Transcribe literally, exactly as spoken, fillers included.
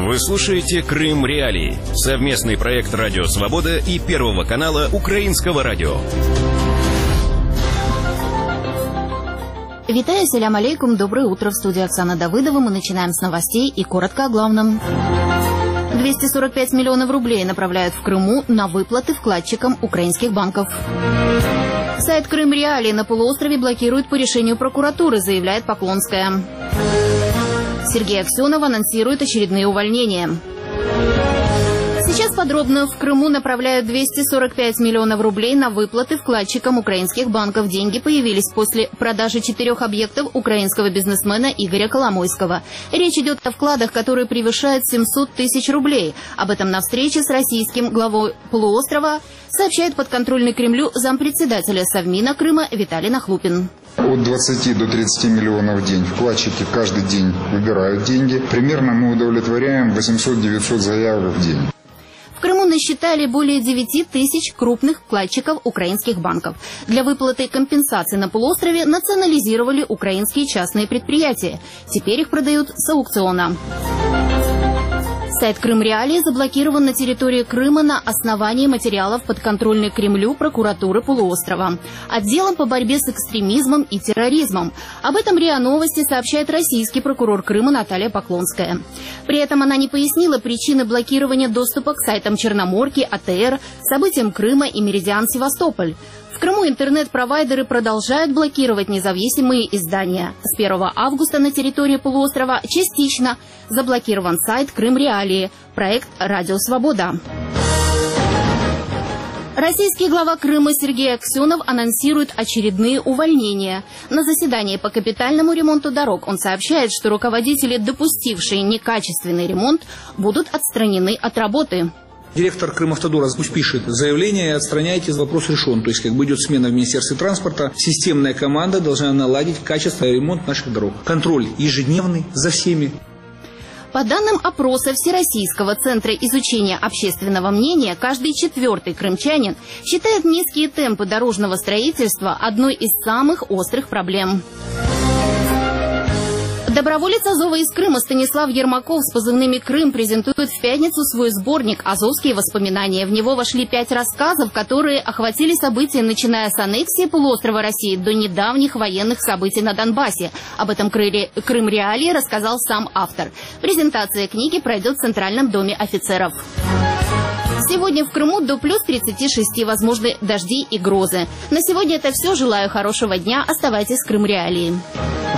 Вы слушаете «Крым Реалии» — совместный проект «Радио Свобода» и Первого канала Украинского радио. Витаю, салям алейкум, доброе утро. В студии Оксана Давыдова. Мы начинаем с новостей и коротко о главном. двести сорок пять миллионов рублей направляют в Крыму на выплаты вкладчикам украинских банков. Сайт «Крым Реалии» на полуострове блокируют по решению прокуратуры, заявляет Поклонская. Сергей Аксенов анонсирует очередные увольнения. Сейчас подробно. В Крыму направляют двести сорок пять миллионов рублей на выплаты вкладчикам украинских банков. Деньги появились после продажи четырех объектов украинского бизнесмена Игоря Коломойского. Речь идет о вкладах, которые превышают семьсот тысяч рублей. Об этом на встрече с российским главой полуострова сообщает подконтрольный Кремлю зампредседателя Совмина Крыма Виталий Нахлупин. От двадцати до тридцати миллионов в день. Вкладчики каждый день выбирают деньги. Примерно мы удовлетворяем восемьсот-девятьсот заявок в день. В Крыму насчитали более девяти тысяч крупных вкладчиков украинских банков. Для выплаты компенсаций на полуострове национализировали украинские частные предприятия. Теперь их продают с аукциона. Сайт «Крым Реалии» заблокирован на территории Крыма на основании материалов подконтрольной Кремлю прокуратуры полуострова. Отделом по борьбе с экстремизмом и терроризмом. Об этом РИА Новости сообщает российский прокурор Крыма Наталья Поклонская. При этом она не пояснила причины блокирования доступа к сайтам Черноморки, АТР, событиям Крыма и Меридиан Севастополь. В Крыму интернет-провайдеры продолжают блокировать независимые издания. С первого августа на территории полуострова частично заблокирован сайт «Крым Реалии», проект «Радио Свобода». Российский глава Крыма Сергей Аксенов анонсирует очередные увольнения. На заседании по капитальному ремонту дорог он сообщает, что руководители, допустившие некачественный ремонт, будут отстранены от работы. Директор Крымавтодора пусть пишет заявление и отстраняйтесь, вопрос решен. То есть, как бы идет смена в Министерстве транспорта, системная команда должна наладить качественный ремонт наших дорог. Контроль ежедневный за всеми. По данным опроса Всероссийского центра изучения общественного мнения, каждый четвертый крымчанин считает низкие темпы дорожного строительства одной из самых острых проблем. Доброволец Азова из Крыма Станислав Ермаков с позывными «Крым» презентует в пятницу свой сборник «Азовские воспоминания». В него вошли пять рассказов, которые охватили события, начиная с аннексии полуострова России до недавних военных событий на Донбассе. Об этом «Крым Реалии» рассказал сам автор. Презентация книги пройдет в Центральном доме офицеров. Сегодня в Крыму до плюс тридцати шести, возможны дожди и грозы. На сегодня это все. Желаю хорошего дня. Оставайтесь с Крым Реалии.